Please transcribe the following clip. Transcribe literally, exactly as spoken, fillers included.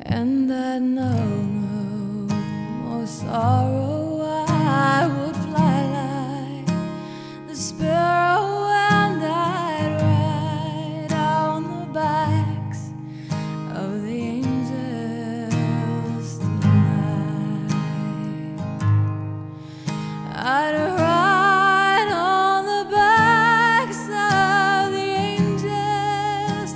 and that no, no more sorrow. I would fly like the sparrow, and I'd ride on the backs of the angels tonight. I'd